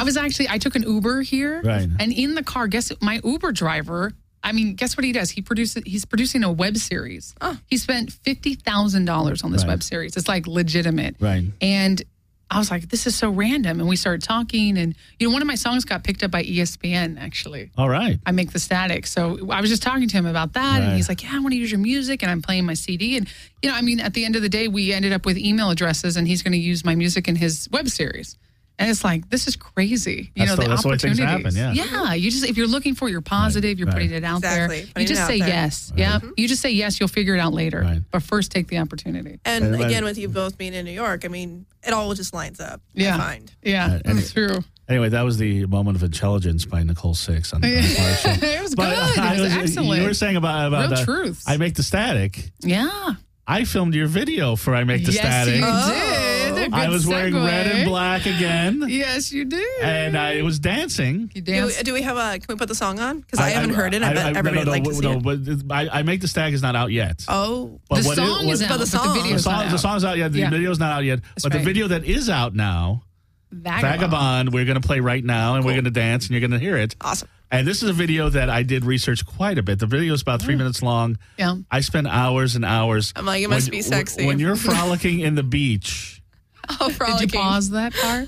I took an Uber here, and in the car, my Uber driver, guess what he does? He's producing a web series. Oh. He spent $50,000 on this web series. It's like legitimate. Right. And I was like, this is so random. And we started talking. And, one of my songs got picked up by ESPN, actually. All right. I Make the Static. So I was just talking to him about that. And he's like, yeah, I want to use your music. And I'm playing my CD. And, at the end of the day, we ended up with email addresses. And he's going to use my music in his web series. And it's like, this is crazy. The opportunities. The way things happen, yeah. You just, if you're looking for, you're positive, you're putting it out there. You just say yes. Right. Yeah. You just say yes, you'll figure it out later. Right. But first take the opportunity. And again, with you both being in New York, it all just lines up. Yeah. I find. Yeah, that's true. Anyway, that was the moment of intelligence by Nicole Six on the show. It was good. It was excellent. You were saying about Real truth. I Make the Static. Yeah. I filmed your video for I Make the Static. Yes, you did. I was wearing red and black again. Yes, you did. And I was dancing. You danced. Do we have can we put the song on? Because I haven't heard it. I bet everybody would like to see it. But I Make the Static is not out yet. Oh. But the song is out, but the video's not out. The song's out yet. The video's not out yet. But the video that is out now, Vagabond, we're going to play right now, and we're going to dance, and you're going to hear it. Awesome. And this is a video that I did research quite a bit. The video is about 3 minutes long. Yeah. I spent hours and hours. I'm like, it must be sexy. When you're frolicking in the beach. Oh, frolicking. Did you pause that part?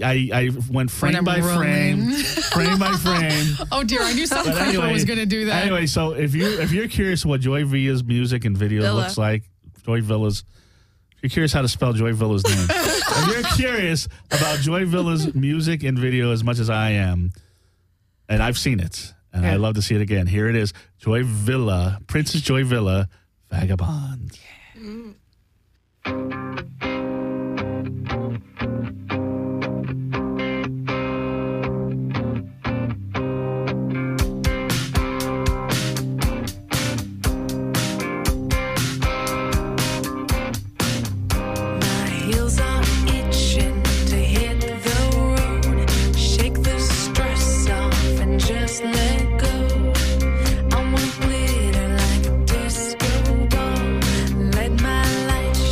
I went frame by frame. Oh dear, I knew some cripper was going to do that. Anyway, so if you're curious what Joy Villa's music and video looks like, Joy Villa's. If you're curious how to spell Joy Villa's name. If you're curious about Joy Villa's music and video as much as I am, and I've seen it, and I love to see it again. Here it is, Joy Villa, Princess Joy Villa, Vagabond. Yeah. Mm. Let my light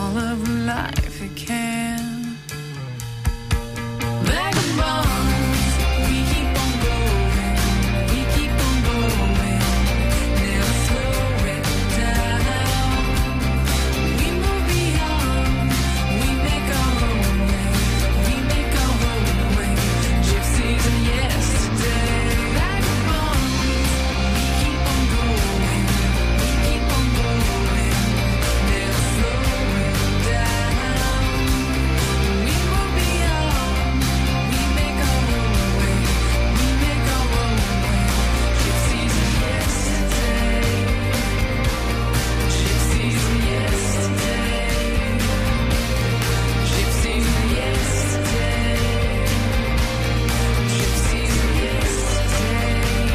all of life it can. Vagabonds, we keep on going, we keep on going, never slow it down. We move beyond, we make our own way, we make our own way. Gypsies of yesterday. Vagabonds, we keep on going, we keep on going, never slow it down. We move beyond, we make our own way, we make our own way. Gypsies of yesterday, gypsies of yesterday, gypsies of yesterday, gypsies of yesterday.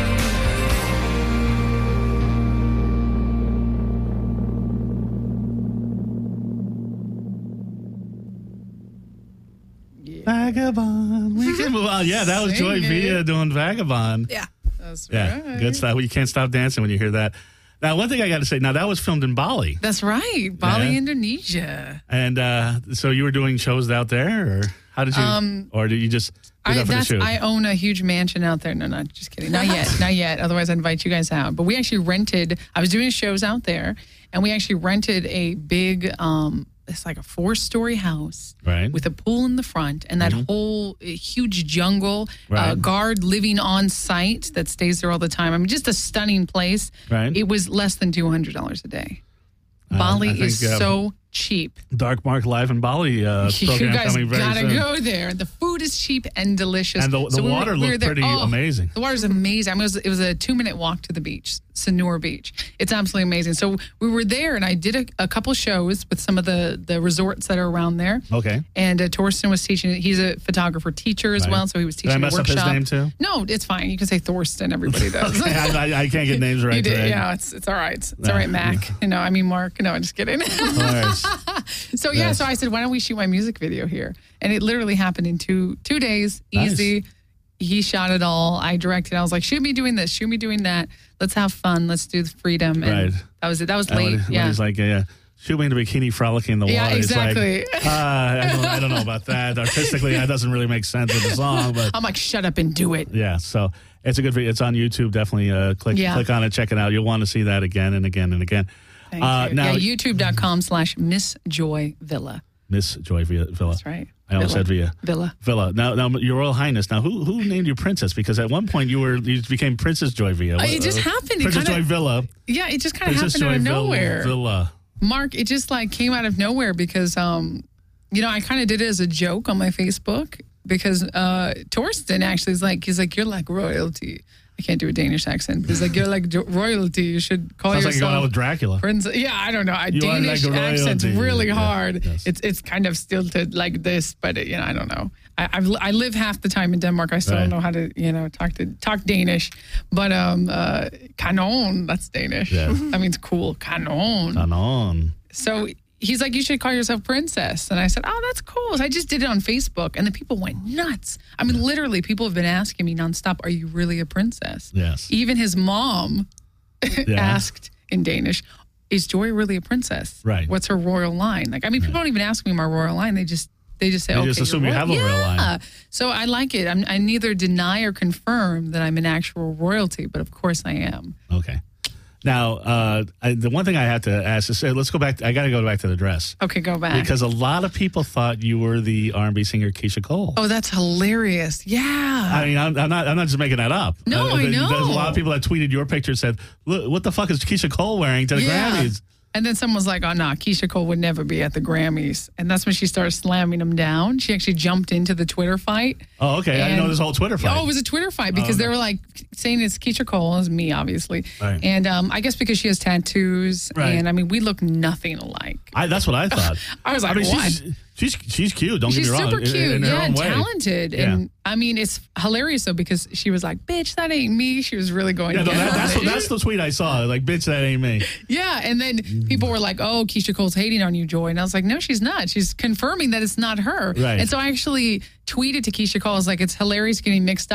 Vagabond. We can move on. Yeah, that was Joy Sing it. Villa doing Vagabond. Yeah. That's Yeah, right. good stuff. You can't stop dancing when you hear that. Now, one thing I got to say, now that was filmed in Bali. That's right. Bali, Yeah. Indonesia. And so you were doing shows out there, or how did you, or did you just do that for the shoot? I own a huge mansion out there. No, not just kidding. Not yet. Not yet. Otherwise, I'd invite you guys out. But we actually rented, I was doing shows out there, and we actually rented a big, it's like a 4-story house Right. with a pool in the front and that whole huge jungle, Right. guard living on site that stays there all the time. I mean, just a stunning place. Right. It was less than $200 a day. Bali I think, is so cheap. Dark Mark Live in Bali You program guys coming very gotta soon. go there. The food is cheap and delicious. And the So water we were looked there. pretty amazing. The water's amazing. I mean, it was a 2-minute walk to the beach, Sanur Beach. It's absolutely amazing. So we were there, and I did a couple shows with some of the resorts that are around there. Okay. And Torsten was teaching. He's a photographer teacher as Right. well, so he was Did I teaching mess a up workshop. his name too? No, it's fine. You can say Thorsten. Everybody does. Okay, I can't get names right You did, today. yeah, it's all right. It's all right, Mac. I mean Mark. No, I'm just kidding. Of course. So yeah, so I said, why don't we shoot my music video here? And it literally happened in two days, Nice. easy. He shot it all. I directed. I was like, shoot me doing this, shoot me doing that. Let's have fun. Let's do the freedom. And Right. that was it. That was And late. when yeah. he's like, shoot me in a bikini frolicking in the water. Yeah, It's exactly. like, I don't know about that. Artistically, that doesn't really make sense with the song, but I'm like, shut up and do it. yeah. So it's a good video. It's on YouTube. Definitely click on it, check it out. You'll want to see that again and again and again. Thank you. Now, yeah, youtube.com/Miss Joy Villa. Miss Joy Villa. That's right. I almost said Villa. Villa. Now, Your Royal Highness. Now, who named you Princess? Because at one point you became Princess Joy Villa. It just happened. Princess Joy Villa. Yeah, it just kind of Princess happened Joy out of nowhere. Villa. Mark, it just like came out of nowhere because, I kind of did it as a joke on my Facebook because Torsten actually is like, he's like, you're like royalty. I can't do a Danish accent. But he's like, you're like royalty. You should call Sounds yourself. like you're going out with Dracula. Prince. Yeah, I don't know. You are Danish like accent's royalty. really Yeah, hard. yes. It's kind of stilted like this, but I don't know. I live half the time in Denmark. I still don't know how to talk Danish. But kanon, that's Danish. Yeah. That means cool. Kanon. Kanon. So he's like, you should call yourself Princess. And I said, oh, that's cool. So I just did it on Facebook. And the people went nuts. I mean, literally, people have been asking me nonstop, are you really a princess? Yes. Even his mom asked in Danish, is Joy really a princess? Right. What's her royal line? Like, I mean, people don't even ask me my royal line. They just say, okay, just assume you're you have a royal line. Yeah. So I like it. I neither deny or confirm that I'm an actual royalty, but of course I am. Okay. Now, the one thing I have to ask is, let's go back. I got to go back to the dress. Okay, go back. Because a lot of people thought you were the R&B singer Keisha Cole. Oh, that's hilarious. Yeah. I mean, I'm not just making that up. No, I know. There's a lot of people that tweeted your picture and said, "Look, what the fuck is Keisha Cole wearing to the Grammys?" And then someone was like, oh, no, Keisha Cole would never be at the Grammys. And that's when she started slamming them down. She actually jumped into the Twitter fight. Oh, okay. I didn't know this whole Twitter fight. Oh, it was a Twitter fight because they were like saying it's Keisha Cole, it's me, obviously. Right. And I guess because she has tattoos. Right. And I mean, we look nothing alike. That's what I thought. I was like, what? She's cute. Don't She's get me wrong. super cute, in her own and way. talented. Yeah. And I mean, it's hilarious though because she was like, "Bitch, that ain't me." She was really going. Yeah, no, against it. that's the tweet I saw. Like, bitch, that ain't me. Yeah, and then people were like, "Oh, Keisha Cole's hating on you, Joy," and I was like, "No, she's not. She's confirming that it's not her." Right. And so I actually tweeted to Keisha Cole, I was like, "It's hilarious getting mixed up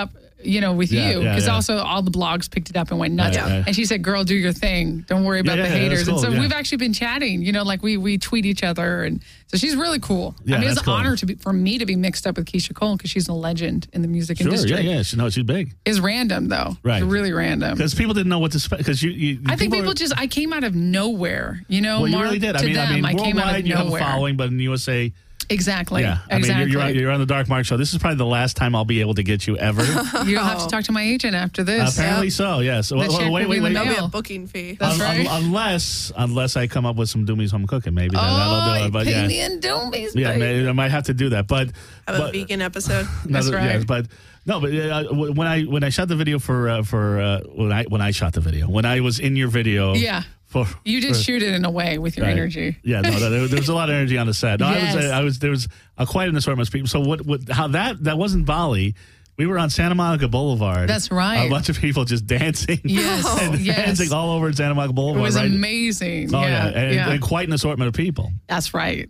with you. Because also all the blogs picked it up and went nuts. And she said, girl, do your thing. Don't worry about the haters. Cool, and so we've actually been chatting, like we tweet each other. And so she's really cool. I mean, it's an honor for me to be mixed up with Keisha Cole because she's a legend in the music industry. Yeah. She's big. It's random, though. Right. It's really random. Because people didn't know what to expect. I think people I came out of nowhere, Well, you really did. I mean, came out of you nowhere. have a following, but in the USA... Exactly. Yeah. I mean, you're on the Dark Mark show. This is probably the last time I'll be able to get you ever. You'll have to talk to my agent after this. Apparently so, yes. Wait. There'll be a booking fee. That's right. Unless I come up with some Doomies home cooking. Maybe that'll do it. But pay me in Doomies, yeah, maybe I might have to do that. But have a vegan episode. That's right. Yeah, but when I shot the video when I shot the video, when I was in your video. Yeah. You did shoot it in a way with your energy. Yeah, there was a lot of energy on the set. No, yes. There was quite an assortment of people. So how that wasn't Bali. We were on Santa Monica Boulevard. That's right. A bunch of people just dancing. Yes. Dancing all over Santa Monica Boulevard. It was amazing. Oh, yeah. And quite an assortment of people. That's right.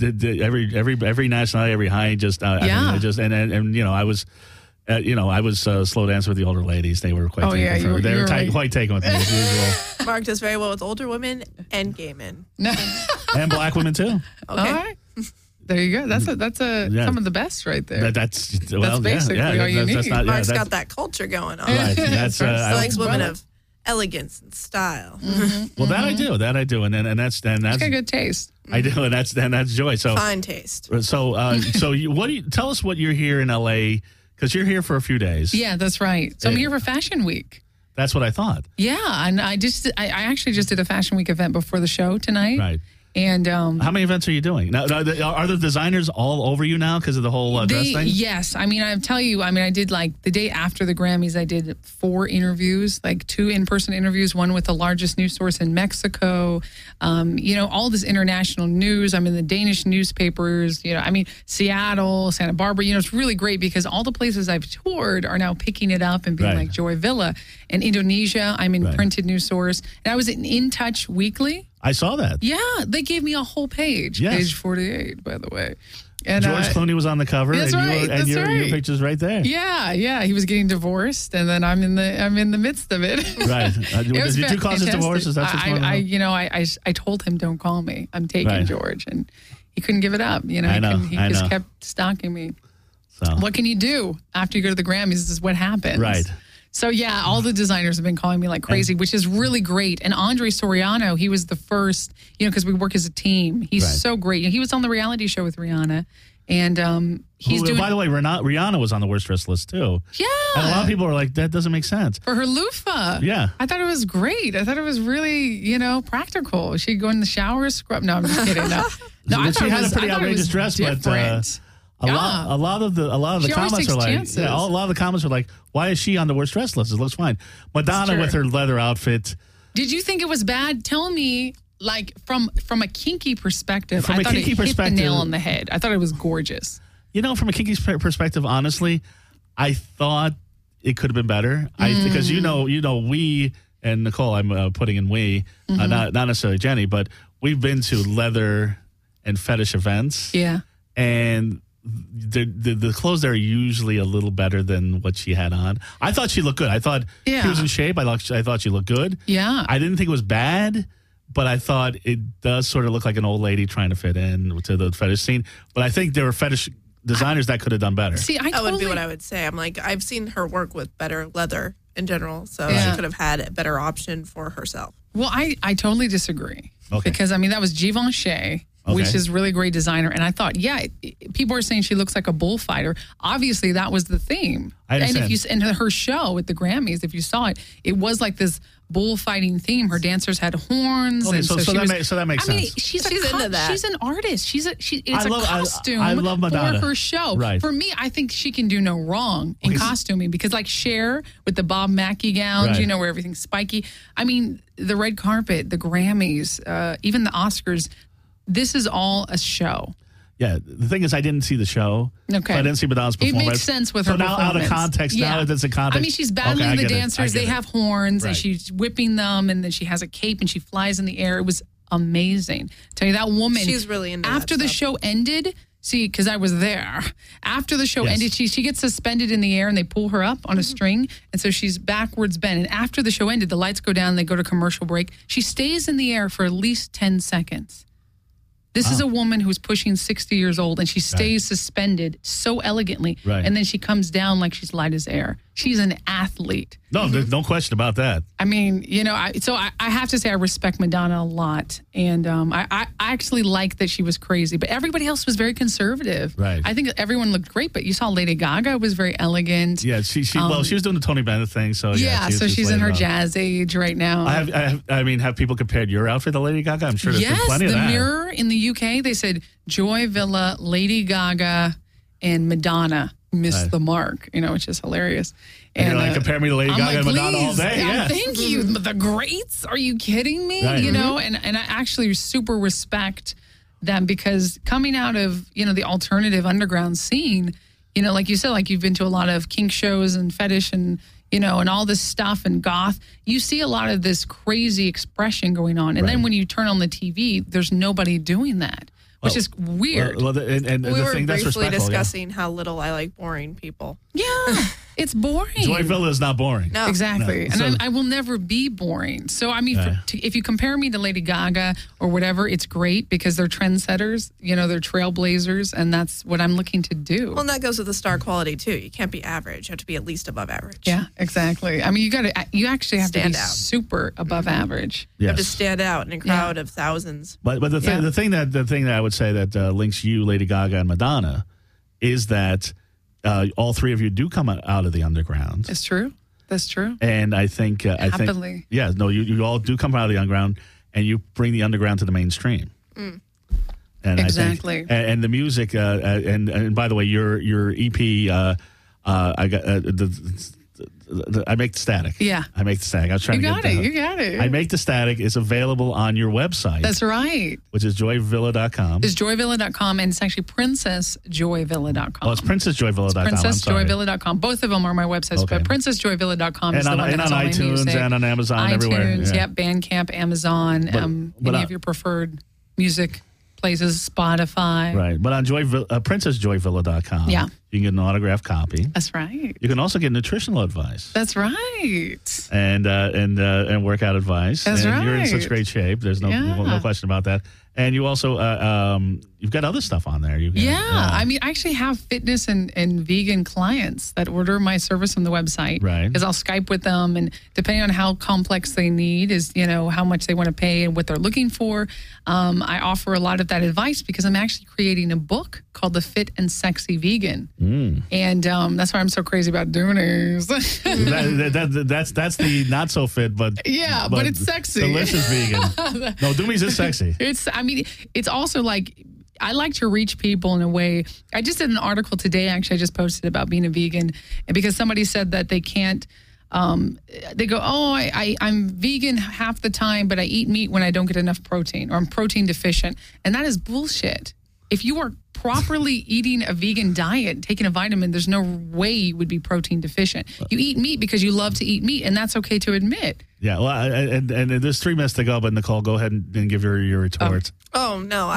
Every nationality, every height, I was... I was slow dancing with the older ladies. They were quite quite taken with me as usual. Mark does very well with older women and gay men. And black women too. Okay. All right. There you go. That's some of the best right there. That's basically all you need. Mark's got that culture going on. Right. He likes women of elegance and style. Mm-hmm. Well, that I do, and that's got good taste. I do, and that's joy. So fine taste. So tell us what you're here in LA. Because you're here for a few days. Yeah, that's right. So I'm here for Fashion Week. That's what I thought. Yeah, and I actually just did a Fashion Week event before the show tonight. Right. And how many events are you doing now? Are the designers all over you now because of the whole dress thing? Yes, I mean I did the day after the Grammys. I did 4 interviews, 2 in-person interviews, one with the largest news source in Mexico. All this international news. I'm in the Danish newspapers. Seattle, Santa Barbara. It's really great because all the places I've toured are now picking it up and being like Joy Villa. In Indonesia, I'm in printed news source, and I was in Touch Weekly. I saw that. Yeah, they gave me a whole page. Yes. Page 48, by the way. And George Clooney was on the cover, that's and your picture's right there. Yeah. He was getting divorced, and then I'm in the midst of it. Right. Did you cause his divorce? Is that I told him, don't call me. I'm taking George, and he couldn't give it up. He just kept stalking me. So what can you do after you go to the Grammys? This is what happens. Right. So, yeah, all the designers have been calling me like crazy, which is really great. And Andre Soriano, he was the first, because we work as a team. He's so great. He was on the reality show with Rihanna. And he's doing... By the way, Rihanna was on the worst dress list, too. Yeah. And a lot of people are like, that doesn't make sense. For her loofah. Yeah. I thought it was great. I thought it was really, practical. She'd go in the shower, scrub. No, I'm just kidding. No, she had a pretty outrageous dress, different. But... A lot of the comments are like, a lot of the comments are like, why is she on the worst dress list? It looks fine. Madonna with her leather outfit. Did you think it was bad? Tell me, from a kinky perspective, I thought it hit the nail on the head. I thought it was gorgeous. From a kinky perspective, honestly, I thought it could have been better. Because we and Nicole, I'm putting in we, not necessarily Jenny, but we've been to leather and fetish events. Yeah, and the clothes there are usually a little better than what she had on. I thought she looked good. I thought she was in shape. I thought she looked good. Yeah. I didn't think it was bad, but I thought it does sort of look like an old lady trying to fit in to the fetish scene. But I think there were fetish designers that could have done better. See, that would be what I would say. I'm like, I've seen her work with better leather in general, so she could have had a better option for herself. Well, I totally disagree. Okay. Because, that was Givenchy. Which is really great designer. And I thought, people are saying she looks like a bullfighter. Obviously, that was the theme. I understand. And her show at the Grammys, if you saw it, it was like this bullfighting theme. Her dancers had horns. Okay, and so that makes sense. She's into that. She's an artist. It's a costume I love Madonna. for her show. Right. For me, I think she can do no wrong in costuming because like Cher with the Bob Mackie gowns, where everything's spiky. The red carpet, the Grammys, even the Oscars, this is all a show. Yeah, the thing is, I didn't see the show. Okay. So I didn't see Madonna's performance. It makes sense with her performance. So now out of context, now it's in context. She's battling the dancers. They have horns, and she's whipping them, and then she has a cape, and she flies in the air. It was amazing. Tell you, that woman... She's really into after that the stuff. show ended, See, because I was there. After the show ended, she gets suspended in the air and they pull her up on a string. And so she's backwards bent. And after the show ended, the lights go down, they go to commercial break. She stays in the air for at least 10 seconds. This is a woman who's pushing 60 years old, and she stays suspended so elegantly. Right. And then she comes down like she's light as air. She's an athlete. No, there's no question about that. I mean, you know, I have to say I respect Madonna a lot. And I actually like that she was crazy. But everybody else was very conservative. Right. I think everyone looked great. But you saw Lady Gaga was very elegant. Yeah, she was doing the Tony Bennett thing. So so she's in her jazz age right now. I mean, have people compared your outfit to Lady Gaga? I'm sure there's been plenty of that. Yes, the Mirror in the UK, they said Joy Villa, Lady Gaga, and Madonna missed the mark, you know, which is hilarious. And you're like, compare me to Lady Gaga and Madonna all day? Yeah, thank you. The greats? Are you kidding me? Right. You know, and I actually super respect them because coming out of, you know, the alternative underground scene, you know, like you said, like you've been to a lot of kink shows and fetish and, you know, and all this stuff and goth, you see a lot of this crazy expression going on. And then when you turn on the TV, there's nobody doing that. Which is weird. We were briefly discussing how little I like boring people. Yeah, it's boring. Joy Villa is not boring. No. Exactly. No. And I will never be boring. So, I mean, if you compare me to Lady Gaga or whatever, it's great because they're trendsetters, you know, they're trailblazers, and that's what I'm looking to do. Well, and that goes with the star quality, too. You can't be average. You have to be at least above average. Yeah, exactly. I mean, you actually have to be out. Super above average. You have to stand out in a crowd of thousands. But the thing that I would say that links you, Lady Gaga, and Madonna is that all three of you do come out of the underground. It's true. That's true. And I think happily. You all do come out of the underground, and you bring the underground to the mainstream. Mm. And exactly. I think, and the music, and by the way, your EP, I got I make the static. Yeah. I make the static. I was trying you to got get it. You got it. I make the static is available on your website. That's right. Which is joyvilla.com. It's joyvilla.com, and it's actually princessjoyvilla.com. Oh, it's princessjoyvilla.com. Princessjoyvilla.com. Both of them are my websites, but princessjoyvilla.com is the one that has all my music. And on iTunes and on Amazon, everywhere. iTunes, Bandcamp, Amazon, any of your preferred music places, Spotify. Right. But on princessjoyvilla.com, you can get an autographed copy. That's right. You can also get nutritional advice. That's right. And workout advice. That's right. You're in such great shape. There's no question about that. And you also, you've got other stuff on there. I mean, I actually have fitness and vegan clients that order my service on the website. Right. Because I'll Skype with them, and depending on how complex they need is, you know, how much they want to pay and what they're looking for. I offer a lot of that advice because I'm actually creating a book called The Fit and Sexy Vegan. And that's why I'm so crazy about Doonies. That's the not so fit, but it's sexy. Delicious vegan. No, Doonies is sexy. It's also like, I like to reach people in a way. I just did an article today, actually, I just posted about being a vegan, and because somebody said that they can't, they go, I'm vegan half the time, but I eat meat when I don't get enough protein, or I'm protein deficient. And that is bullshit. If you are properly eating a vegan diet, taking a vitamin, there's no way you would be protein deficient. You eat meat because you love to eat meat, and that's okay to admit. Yeah, well, and there's 3 minutes to go, but Nicole, go ahead and give your retort. Oh, no,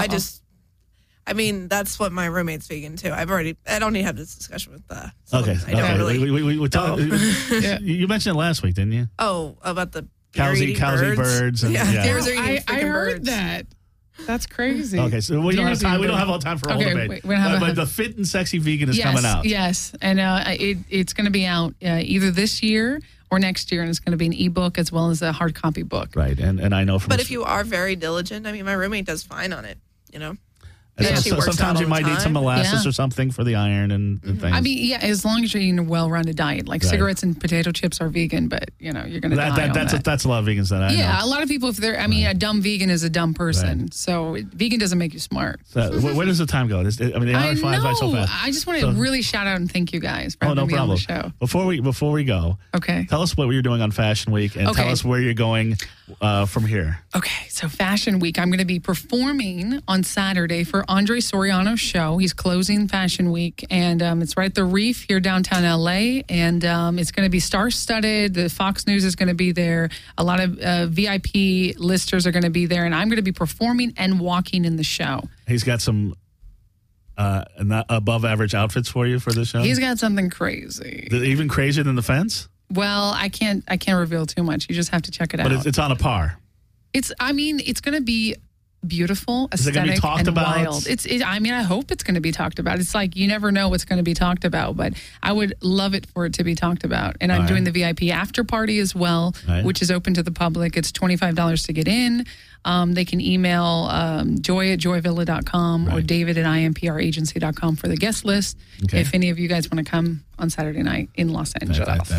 I mean, that's what my roommate's vegan too. I don't need to have this discussion with okay. I don't really. We talked. You mentioned it last week, didn't you? Oh, about the cows eating birds. And, deers are eating I heard birds. that. That's crazy. Okay, so we don't have time. We don't have all time for all debate. But the Fit and Sexy Vegan is coming out. Yes, and it's going to be out either this year or next year, and it's going to be an ebook as well as a hard copy book. Right, and I know from. But if you are very diligent, I mean, my roommate does fine on it. You know. So sometimes you might need some molasses or something for the iron and things. I mean, as long as you're eating a well-rounded diet. Like cigarettes and potato chips are vegan, but, you know, you're going to die that's a lot of vegans that I know. Yeah, a lot of people, a dumb vegan is a dumb person. Right. So vegan doesn't make you smart. So, where does the time go? The hour flies by so fast. I just want to really shout out and thank you guys for having me on the show. Before we go, tell us what you're doing on Fashion Week and tell us where you're going from here. Okay, so Fashion Week, I'm going to be performing on Saturday for Andre Soriano's show. He's closing Fashion Week, and it's right at the Reef here downtown LA, and it's going to be star-studded. The Fox News is going to be there. A lot of VIP listers are going to be there, and I'm going to be performing and walking in the show. He's got some not above average outfits for you for this show? He's got something crazy. Even crazier than the fence? Well, I can't reveal too much. You just have to check it out. But it's on a par. It's going to be beautiful, Is it gonna be aesthetic, talked and about? wild. I hope it's going to be talked about. It's like you never know what's going to be talked about, but I would love it for it to be talked about. And I'm doing the VIP after party as well, which is open to the public. It's $25 to get in. They can email joy@joyvilla.com or david@impragency.com for the guest list. Okay. If any of you guys want to come on Saturday night in Los Angeles.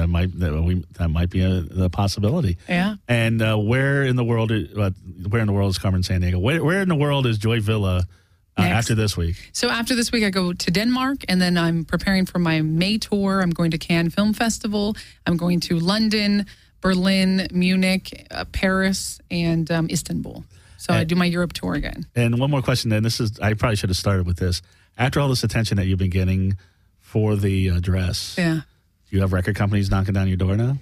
That might be a possibility. Yeah. And where in the world is Carmen Sandiego? Where in the world is Joy Villa after this week? So after this week, I go to Denmark, and then I'm preparing for my May tour. I'm going to Cannes Film Festival. I'm going to London, Berlin, Munich, Paris, and Istanbul. So I do my Europe tour again. And one more question then. I probably should have started with this. After all this attention that you've been getting for the dress, do you have record companies knocking down your door now?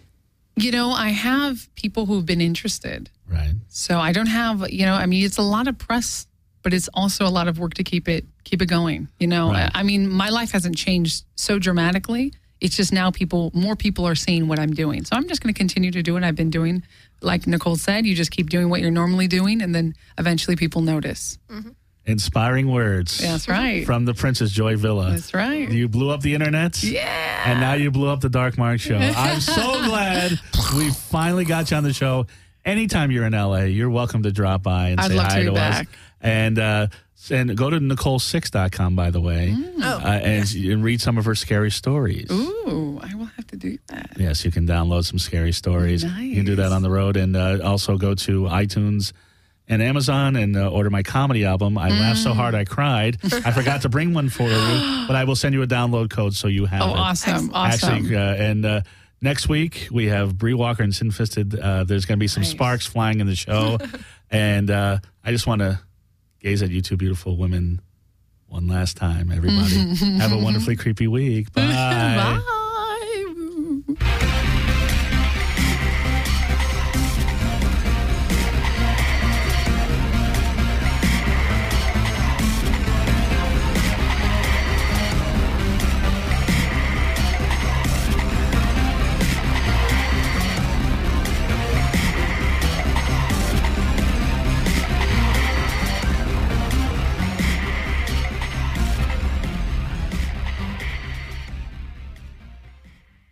I have people who've been interested. Right. So I don't have, it's a lot of press, but it's also a lot of work to keep it going. Right. My life hasn't changed so dramatically. It's just now more people are seeing what I'm doing. So I'm just going to continue to do what I've been doing. Like Nicole said, you just keep doing what you're normally doing, and then eventually people notice. Mm-hmm. Inspiring words. That's right. From the Princess Joy Villa. That's right. You blew up the internet. Yeah. And now you blew up the Dark Mark Show. I'm so glad we finally got you on the show. Anytime you're in LA, you're welcome to drop by and say hi to us. And go to NicoleSix.com, by the way, and read some of her scary stories. Ooh, I will have to do that. Yes, you can download some scary stories. Nice. You can do that on the road, and also go to iTunes and Amazon and order my comedy album. I laughed so hard I cried. I forgot to bring one for you, but I will send you a download code so you have it. Awesome. Actually, next week we have Bree Walker and Sin Fisted. There's going to be some sparks flying in the show, and I just want to gaze at you two beautiful women one last time, everybody. Have a wonderfully creepy week. Bye. Bye.